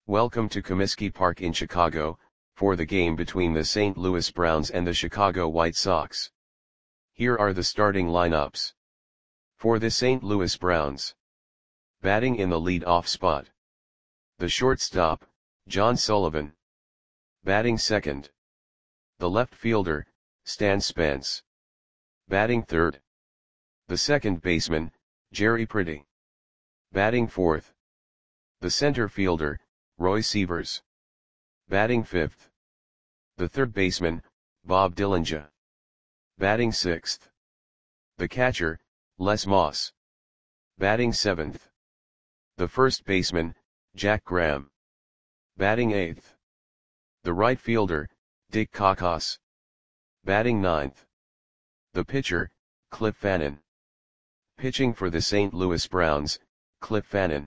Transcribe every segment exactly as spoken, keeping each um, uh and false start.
Welcome to Comiskey Park in Chicago, for the game between the Saint Louis Browns and the Chicago White Sox. Here are the starting lineups. For the Saint Louis Browns. Batting in the lead-off spot. The shortstop, John Sullivan. Batting second. The left fielder, Stan Spence. Batting third. The second baseman, Jerry Priddy. Batting fourth. The center fielder, Roy Sievers. Batting fifth. The third baseman, Bob Dillinger. Batting sixth. The catcher, Les Moss. Batting seventh. The first baseman, Jack Graham. Batting eighth. The right fielder, Dick Kakos. Batting ninth. The pitcher, Cliff Fannin. Pitching for the Saint Louis Browns, Cliff Fannin.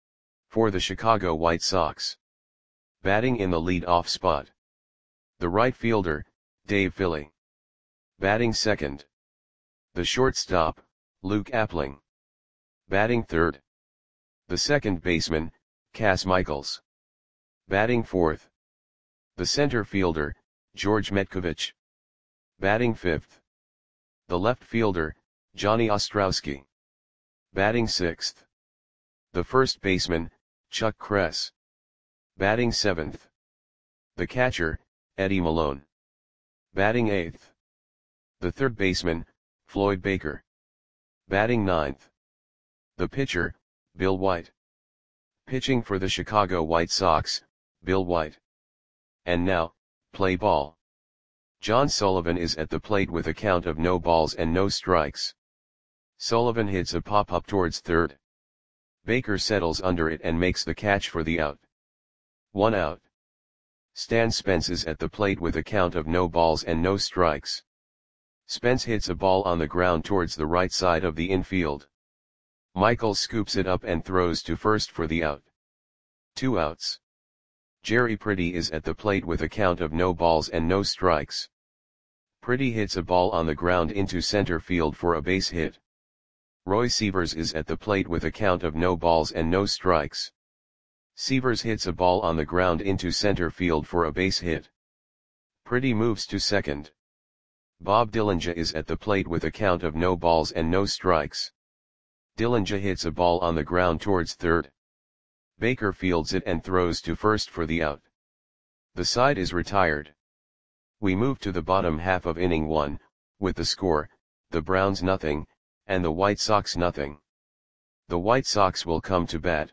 For the Chicago White Sox. Batting in the lead-off spot. The right fielder, Dave Philly. Batting second. The shortstop, Luke Appling. Batting third. The second baseman, Cas Michaels. Batting fourth. The center fielder, George Metkovich. Batting fifth. The left fielder, Johnny Ostrowski. Batting sixth. The first baseman, Chuck Kress. Batting seventh. The catcher, Eddie Malone. Batting eighth. The third baseman, Floyd Baker. Batting ninth. The pitcher, Bill White. Pitching for the Chicago White Sox, Bill White. And now, play ball. John Sullivan is at the plate with a count of no balls and no strikes. Sullivan hits a pop-up towards third. Baker settles under it and makes the catch for the out. One out. Stan Spence is at the plate with a count of no balls and no strikes. Spence hits a ball on the ground towards the right side of the infield. Michaels scoops it up and throws to first for the out. Two outs. Jerry Priddy is at the plate with a count of no balls and no strikes. Priddy hits a ball on the ground into center field for a base hit. Roy Sievers is at the plate with a count of no balls and no strikes. Sievers hits a ball on the ground into center field for a base hit. Priddy moves to second. Bob Dillinger is at the plate with a count of no balls and no strikes. Dillinger hits a ball on the ground towards third. Baker fields it and throws to first for the out. The side is retired. We move to the bottom half of inning one, with the score, the Browns nothing, and the White Sox nothing. The White Sox will come to bat.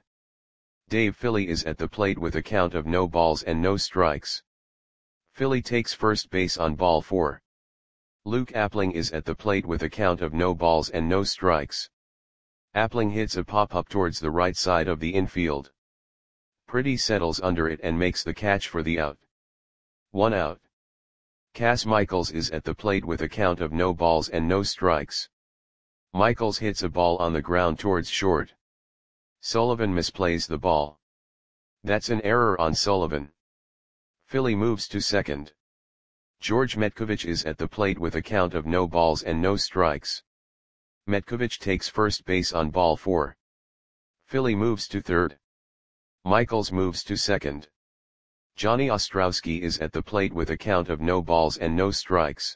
Dave Philly is at the plate with a count of no balls and no strikes. Philly takes first base on ball four. Luke Appling is at the plate with a count of no balls and no strikes. Appling hits a pop-up towards the right side of the infield. Priddy settles under it and makes the catch for the out. One out. Cas Michaels is at the plate with a count of no balls and no strikes. Michaels hits a ball on the ground towards short. Sullivan misplays the ball. That's an error on Sullivan. Philly moves to second. George Metkovich is at the plate with a count of no balls and no strikes. Metkovich takes first base on ball four. Philly moves to third. Michaels moves to second. Johnny Ostrowski is at the plate with a count of no balls and no strikes.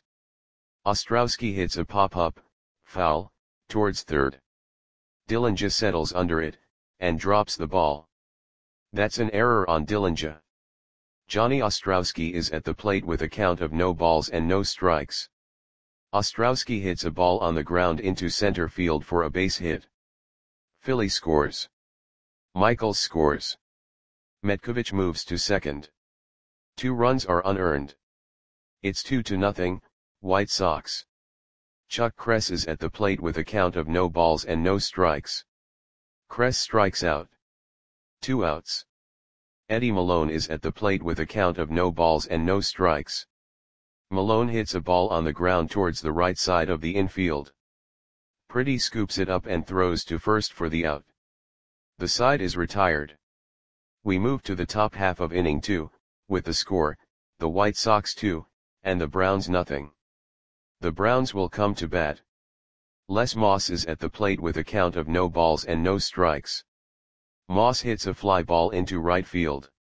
Ostrowski hits a pop-up, foul, towards third. Dillinger settles under it, and drops the ball. That's an error on Dillinger. Johnny Ostrowski is at the plate with a count of no balls and no strikes. Ostrowski hits a ball on the ground into center field for a base hit. Philly scores. Michaels scores. Metkovich moves to second. Two runs are unearned. It's two to nothing, White Sox. Chuck Kress is at the plate with a count of no balls and no strikes. Kress strikes out. Two outs. Eddie Malone is at the plate with a count of no balls and no strikes. Malone hits a ball on the ground towards the right side of the infield. Priddy scoops it up and throws to first for the out. The side is retired. We move to the top half of inning two, with the score, the White Sox two, and the Browns nothing. The Browns will come to bat. Les Moss is at the plate with a count of no balls and no strikes. Moss hits a fly ball into right field.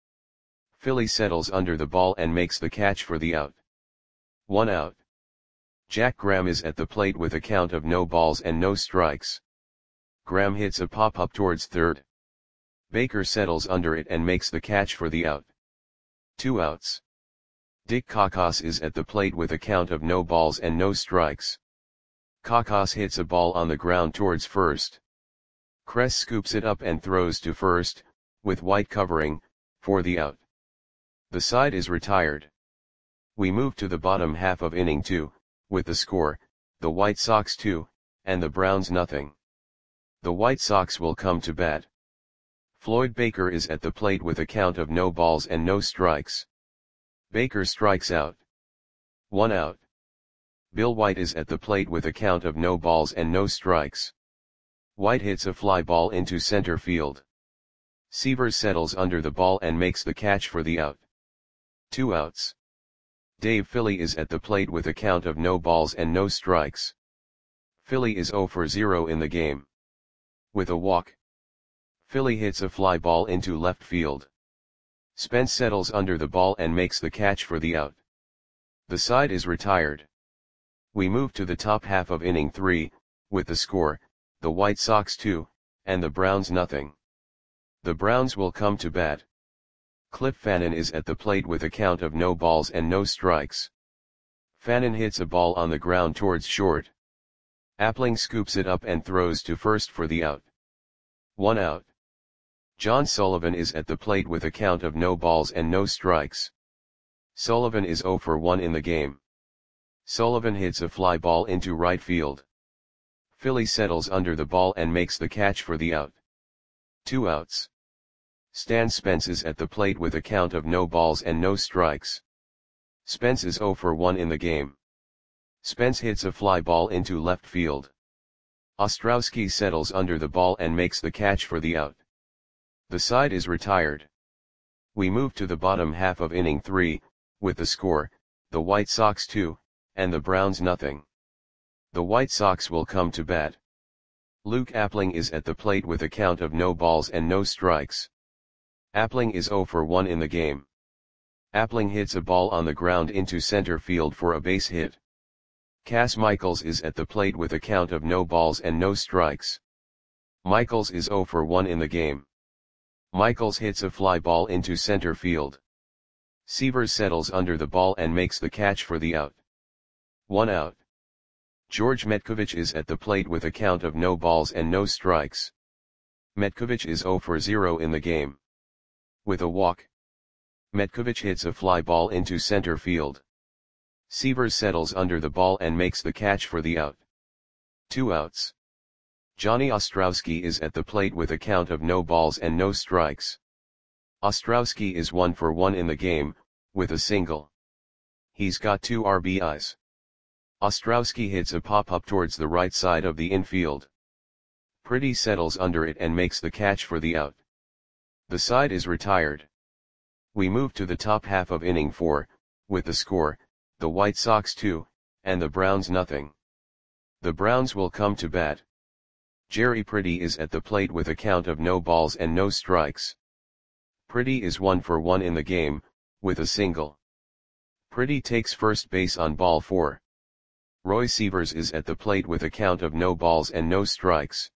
Philly settles under the ball and makes the catch for the out. One out. Jack Graham is at the plate with a count of no balls and no strikes. Graham hits a pop-up towards third. Baker settles under it and makes the catch for the out. Two outs. Dick Kakos is at the plate with a count of no balls and no strikes. Kakos hits a ball on the ground towards first. Kress scoops it up and throws to first, with White covering, for the out. The side is retired. We move to the bottom half of inning two, with the score, the White Sox two, and the Browns nothing. The White Sox will come to bat. Floyd Baker is at the plate with a count of no balls and no strikes. Baker strikes out. One out. Bill White is at the plate with a count of no balls and no strikes. White hits a fly ball into center field. Severs settles under the ball and makes the catch for the out. Two outs. Dave Philly is at the plate with a count of no balls and no strikes. Philly is zero for zero in the game. With a walk, Philly hits a fly ball into left field. Spence settles under the ball and makes the catch for the out. The side is retired. We move to the top half of inning three, with the score, the White Sox two, and the Browns nothing. The Browns will come to bat. Cliff Fannin is at the plate with a count of no balls and no strikes. Fannin hits a ball on the ground towards short. Appling scoops it up and throws to first for the out. One out. John Sullivan is at the plate with a count of no balls and no strikes. Sullivan is zero for one in the game. Sullivan hits a fly ball into right field. Philly settles under the ball and makes the catch for the out. Two outs. Stan Spence is at the plate with a count of no balls and no strikes. Spence is zero for one in the game. Spence hits a fly ball into left field. Ostrowski settles under the ball and makes the catch for the out. The side is retired. We move to the bottom half of inning three, with the score, the White Sox two, and the Browns nothing. The White Sox will come to bat. Luke Appling is at the plate with a count of no balls and no strikes. Appling is zero for one in the game. Appling hits a ball on the ground into center field for a base hit. Cass Michaels is at the plate with a count of no balls and no strikes. Michaels is zero for one in the game. Michaels hits a fly ball into center field. Severs settles under the ball and makes the catch for the out. One out. George Metkovich is at the plate with a count of no balls and no strikes. Metkovich is zero for zero in the game. With a walk, Metkovich hits a fly ball into center field. Severs settles under the ball and makes the catch for the out. Two outs. Johnny Ostrowski is at the plate with a count of no balls and no strikes. Ostrowski is one for one in the game, with a single. He's got two R B Is. Ostrowski hits a pop-up towards the right side of the infield. Pretty settles under it and makes the catch for the out. The side is retired. We move to the top half of inning four, with the score, the White Sox two, and the Browns nothing. The Browns will come to bat. Jerry Pretty is at the plate with a count of no balls and no strikes. Pretty is one for one in the game, with a single. Pretty takes first base on ball four. Roy Severs is at the plate with a count of no balls and no strikes.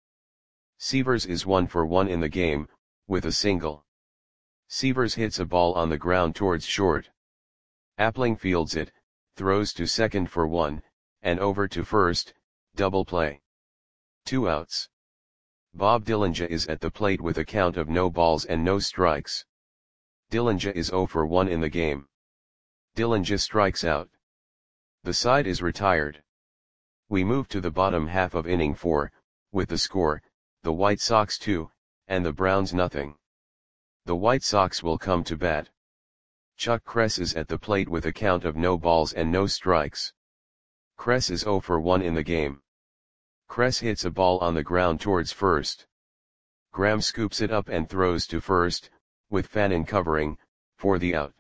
Severs is one for one in the game, with a single. Severs hits a ball on the ground towards short. Appling fields it, throws to second for one, and over to first, double play. Two outs. Bob Dillinger is at the plate with a count of no balls and no strikes. Dillinger is zero for one in the game. Dillinger strikes out. The side is retired. We move to the bottom half of inning four, with the score, the White Sox two, and the Browns nothing. The White Sox will come to bat. Chuck Kress is at the plate with a count of no balls and no strikes. Kress is zero for one in the game. Kress hits a ball on the ground towards first. Graham scoops it up and throws to first, with Fannin covering, for the out.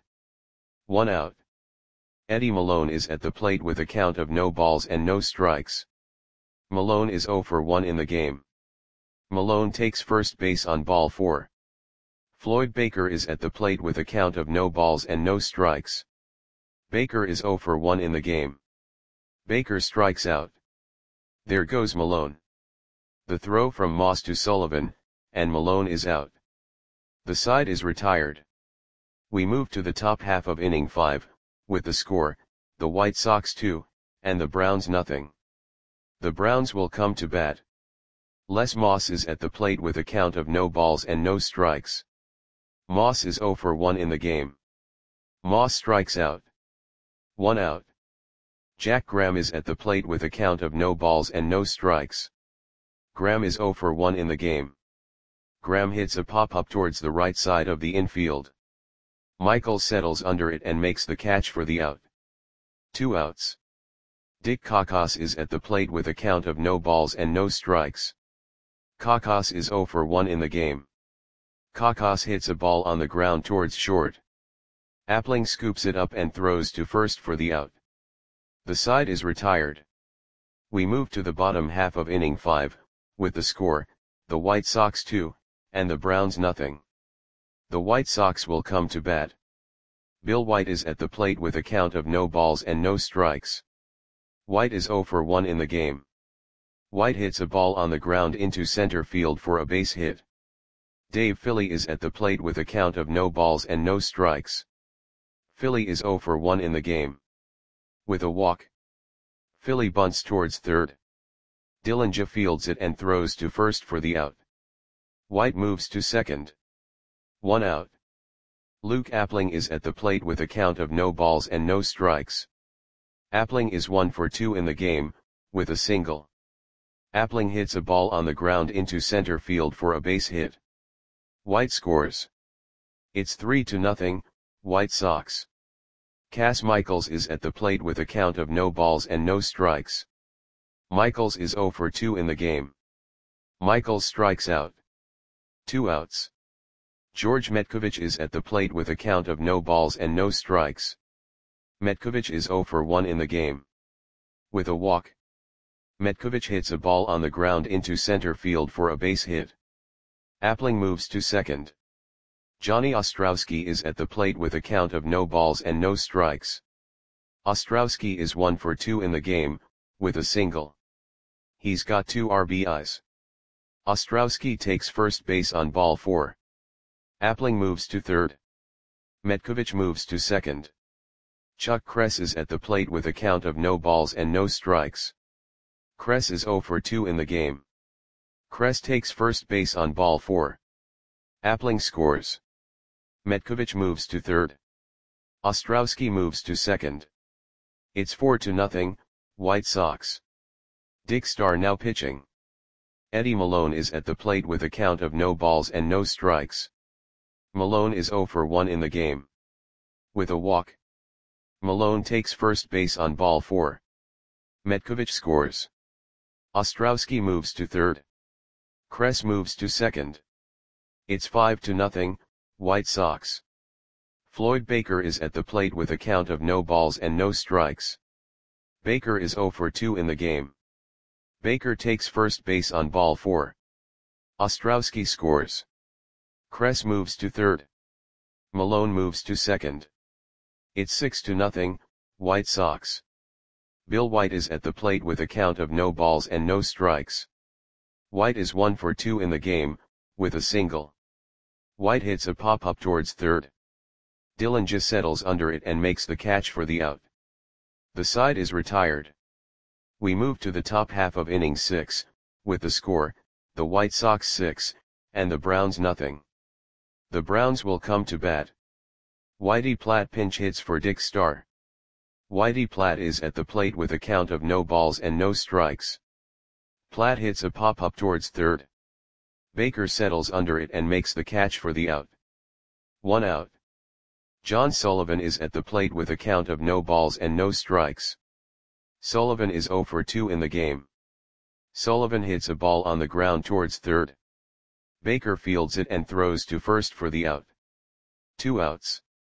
One out. Eddie Malone is at the plate with a count of no balls and no strikes. Malone is zero for one in the game. Malone takes first base on ball four. Floyd Baker is at the plate with a count of no balls and no strikes. Baker is zero for one in the game. Baker strikes out. There goes Malone. The throw from Moss to Sullivan, and Malone is out. The side is retired. We move to the top half of inning five, with the score, the White Sox two, and the Browns nothing. The Browns will come to bat. Les Moss is at the plate with a count of no balls and no strikes. Moss is zero for one in the game. Moss strikes out. One out. Jack Graham is at the plate with a count of no balls and no strikes. Graham is zero for one in the game. Graham hits a pop-up towards the right side of the infield. Michaels settles under it and makes the catch for the out. Two outs. Dick Kakos is at the plate with a count of no balls and no strikes. Kakos is zero for one in the game. Kakos hits a ball on the ground towards short. Appling scoops it up and throws to first for the out. The side is retired. We move to the bottom half of inning five, with the score, the White Sox two, and the Browns nothing. The White Sox will come to bat. Bill White is at the plate with a count of no balls and no strikes. White is zero for one in the game. White hits a ball on the ground into center field for a base hit. Dave Philly is at the plate with a count of no balls and no strikes. Philly is zero for one in the game. With a walk. Philly bunts towards third. Dillinger fields it and throws to first for the out. White moves to second. One out. Luke Appling is at the plate with a count of no balls and no strikes. Appling is one for two in the game, with a single. Appling hits a ball on the ground into center field for a base hit. White scores. It's three to nothing, White Sox. Cass Michaels is at the plate with a count of no balls and no strikes. Michaels is zero for two in the game. Michaels strikes out. Two outs. George Metkovich is at the plate with a count of no balls and no strikes. Metkovich is zero for one in the game. With a walk. Metkovich hits a ball on the ground into center field for a base hit. Appling moves to second. Johnny Ostrowski is at the plate with a count of no balls and no strikes. Ostrowski is one for two in the game, with a single. He's got two R B Is. Ostrowski takes first base on ball four. Appling moves to third. Metkovich moves to second. Chuck Kress is at the plate with a count of no balls and no strikes. Kress is zero for two in the game. Kress takes first base on ball four. Appling scores. Metkovich moves to third. Ostrowski moves to second. It's four to nothing, White Sox. Dick Starr now pitching. Eddie Malone is at the plate with a count of no balls and no strikes. Malone is zero for one in the game. With a walk. Malone takes first base on ball four. Metkovich scores. Ostrowski moves to third. Kress moves to second. It's five to nothing, White Sox. Floyd Baker is at the plate with a count of no balls and no strikes. Baker is zero for two in the game. Baker takes first base on ball four. Ostrowski scores. Kress moves to third. Malone moves to second. It's six to nothing, White Sox. Bill White is at the plate with a count of no balls and no strikes. White is one for two in the game, with a single. White hits a pop-up towards third. Dillinger settles under it and makes the catch for the out. The side is retired. We move to the top half of inning six, with the score, the White Sox six, and the Browns nothing. The Browns will come to bat. Whitey Platt pinch hits for Dick Starr. Whitey Platt is at the plate with a count of no balls and no strikes. Platt hits a pop-up towards third. Baker settles under it and makes the catch for the out. One out. John Sullivan is at the plate with a count of no balls and no strikes. Sullivan is zero for two in the game. Sullivan hits a ball on the ground towards third. Baker fields it and throws to first for the out. Two outs.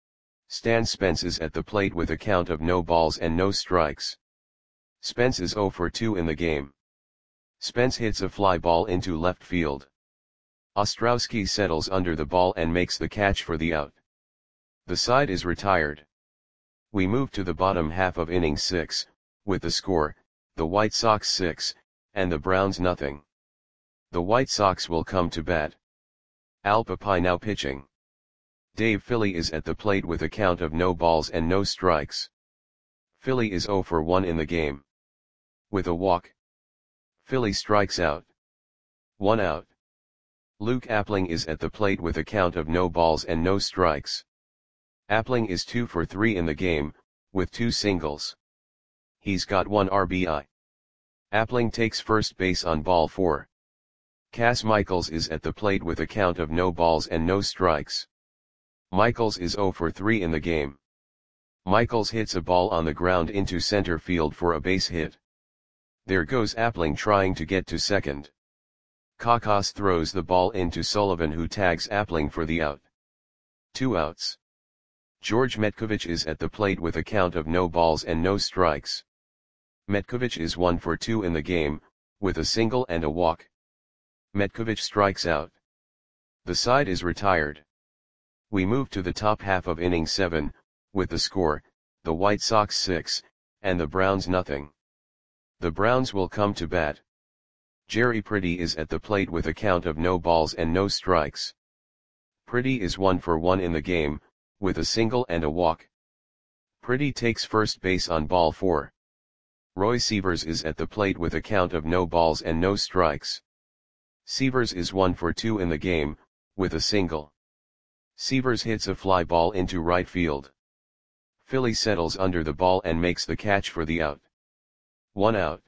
Stan Spence is at the plate with a count of no balls and no strikes. Spence is zero for two in the game. Spence hits a fly ball into left field. Ostrowski settles under the ball and makes the catch for the out. The side is retired. We move to the bottom half of inning six, with the score, the White Sox six, and the Browns nothing. The White Sox will come to bat. Al Papai now pitching. Dave Philly is at the plate with a count of no balls and no strikes. Philly is oh for one in the game. With a walk, Philly strikes out. One out. Luke Appling is at the plate with a count of no balls and no strikes. Appling is two for three in the game, with two singles. He's got one R B I. Appling takes first base on ball four. Cass Michaels is at the plate with a count of no balls and no strikes. Michaels is oh for three in the game. Michaels hits a ball on the ground into center field for a base hit. There goes Appling trying to get to second. Kakas throws the ball into Sullivan, who tags Appling for the out. Two outs. George Metkovich is at the plate with a count of no balls and no strikes. Metkovich is one for two in the game, with a single and a walk. Metkovich strikes out. The side is retired. We move to the top half of inning seven, with the score, the White Sox six, and the Browns nothing. The Browns will come to bat. Jerry Pretty is at the plate with a count of no balls and no strikes. Pretty is one for one in the game, with a single and a walk. Pretty takes first base on ball four. Roy Sievers is at the plate with a count of no balls and no strikes. Sievers is one for two in the game, with a single. Sievers hits a fly ball into right field. Philly settles under the ball and makes the catch for the out. One out.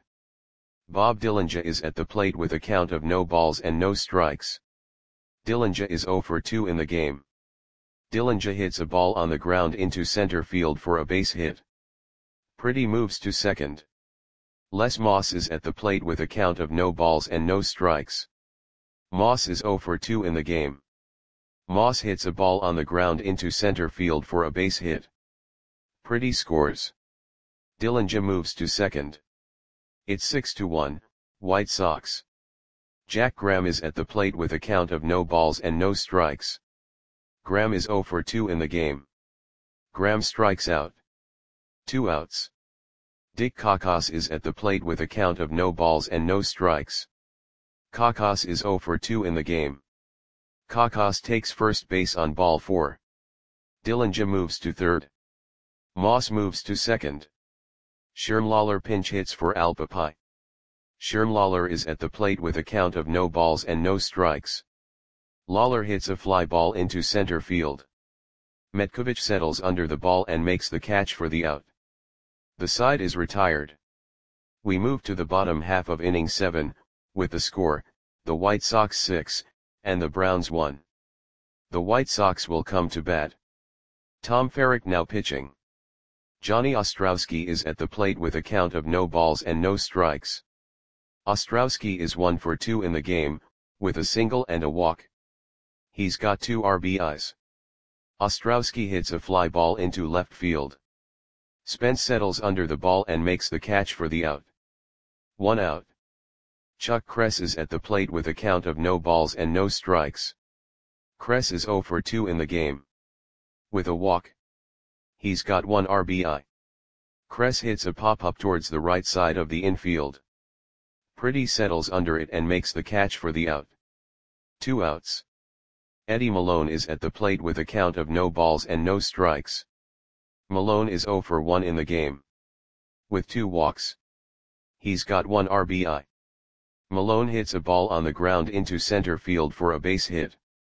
Bob Dillinger is at the plate with a count of no balls and no strikes. Dillinger is oh for two in the game. Dillinger hits a ball on the ground into center field for a base hit. Pretty moves to second. Les Moss is at the plate with a count of no balls and no strikes. Moss is oh for two in the game. Moss hits a ball on the ground into center field for a base hit. Pretty scores. Dillinger moves to second. It's six to one, White Sox. Jack Graham is at the plate with a count of no balls and no strikes. Graham is oh for two in the game. Graham strikes out. Two outs. Dick Kakas is at the plate with a count of no balls and no strikes. Kakas is oh for two in the game. Kakas takes first base on ball four. Dillinger moves to third. Moss moves to second. Shermlawler pinch hits for Al Papai. Shermlawler is at the plate with a count of no balls and no strikes. Lawler hits a fly ball into center field. Metkovich settles under the ball and makes the catch for the out. The side is retired. We move to the bottom half of inning seven, with the score, the White Sox six, and the Browns one. The White Sox will come to bat. Tom Ferrick now pitching. Johnny Ostrowski is at the plate with a count of no balls and no strikes. Ostrowski is one for two in the game, with a single and a walk. He's got two R B Is. Ostrowski hits a fly ball into left field. Spence settles under the ball and makes the catch for the out. One out. Chuck Kress is at the plate with a count of no balls and no strikes. Kress is oh for two in the game. With a walk. He's got one R B I. Kress hits a pop-up towards the right side of the infield. Pretty settles under it and makes the catch for the out. Two outs. Eddie Malone is at the plate with a count of no balls and no strikes. Malone is oh for one in the game. With two walks. He's got one R B I. Malone hits a ball on the ground into center field for a base hit.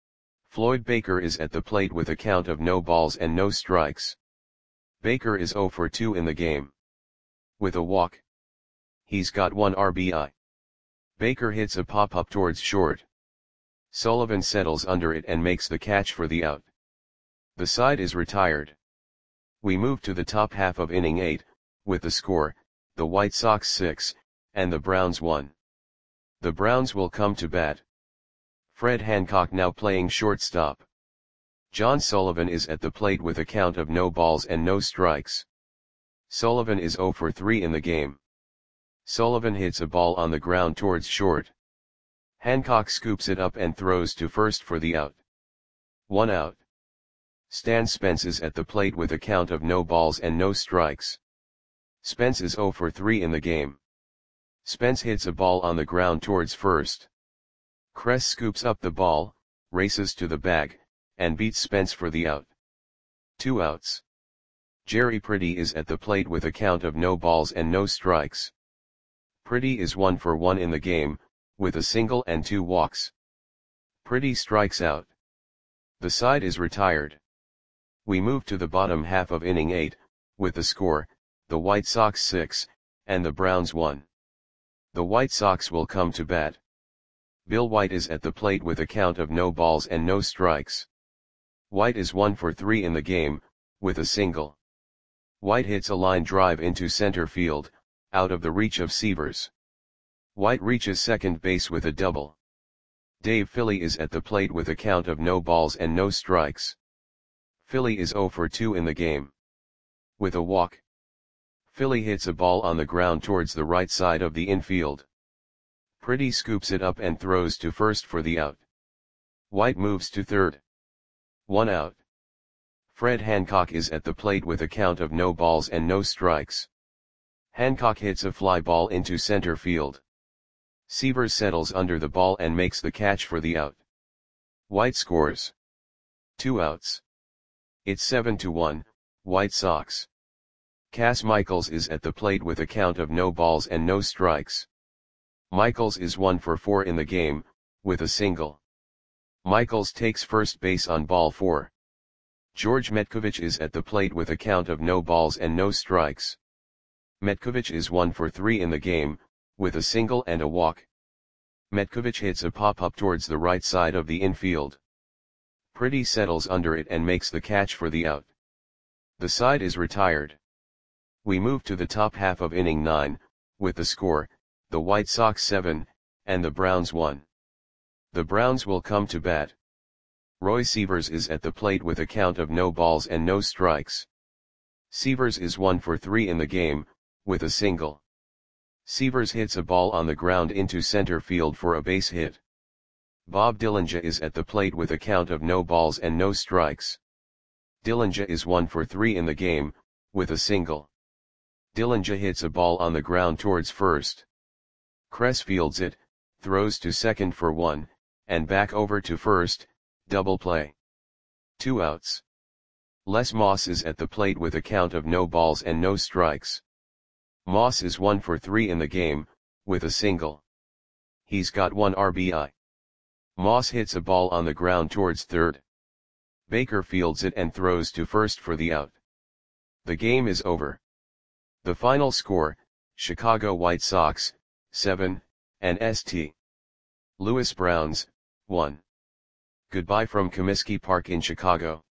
Floyd Baker is at the plate with a count of no balls and no strikes. Baker is oh for two in the game. With a walk. He's got one R B I. Baker hits a pop-up towards short. Sullivan settles under it and makes the catch for the out. The side is retired. We move to the top half of inning eight, with the score, the White Sox six, and the Browns one. The Browns will come to bat. Fred Hancock now playing shortstop. John Sullivan is at the plate with a count of no balls and no strikes. Sullivan is oh for three in the game. Sullivan hits a ball on the ground towards short. Hancock scoops it up and throws to first for the out. One out. Stan Spence is at the plate with a count of no balls and no strikes. Spence is zero for three in the game. Spence hits a ball on the ground towards first. Kress scoops up the ball, races to the bag, and beats Spence for the out. Two outs. Jerry Pretty is at the plate with a count of no balls and no strikes. Pretty is one for one in the game, with a single and two walks. Pretty strikes out. The side is retired. We move to the bottom half of inning eight, with the score, the White Sox six, and the Browns one. The White Sox will come to bat. Bill White is at the plate with a count of no balls and no strikes. White is one for three in the game, with a single. White hits a line drive into center field, out of the reach of Severs. White reaches second base with a double. Dave Philly is at the plate with a count of no balls and no strikes. Philly is zero for two in the game. With a walk. Philly hits a ball on the ground towards the right side of the infield. Pretty scoops it up and throws to first for the out. White moves to third. One out. Fred Hancock is at the plate with a count of no balls and no strikes. Hancock hits a fly ball into center field. Severs settles under the ball and makes the catch for the out. White scores. Two outs. It's seven to one, White Sox. Cass Michaels is at the plate with a count of no balls and no strikes. Michaels is one for four in the game, with a single. Michaels takes first base on ball four. George Metkovich is at the plate with a count of no balls and no strikes. Metkovich is one for three in the game, with a single and a walk. Metkovich hits a pop-up towards the right side of the infield. Pretty settles under it and makes the catch for the out. The side is retired. We move to the top half of inning nine, with the score, the White Sox seven, and the Browns one. The Browns will come to bat. Roy Severs is at the plate with a count of no balls and no strikes. Severs is one for three in the game, with a single. Severs hits a ball on the ground into center field for a base hit. Bob Dillinger is at the plate with a count of no balls and no strikes. Dillinger is one for three in the game, with a single. Dillinger hits a ball on the ground towards first. Kress fields it, throws to second for one, and back over to first, double play. Two outs. Les Moss is at the plate with a count of no balls and no strikes. Moss is one for three in the game, with a single. He's got one R B I. Moss hits a ball on the ground towards third. Baker fields it and throws to first for the out. The game is over. The final score, Chicago White Sox, seven, and Saint Louis Browns, one. Goodbye from Comiskey Park in Chicago.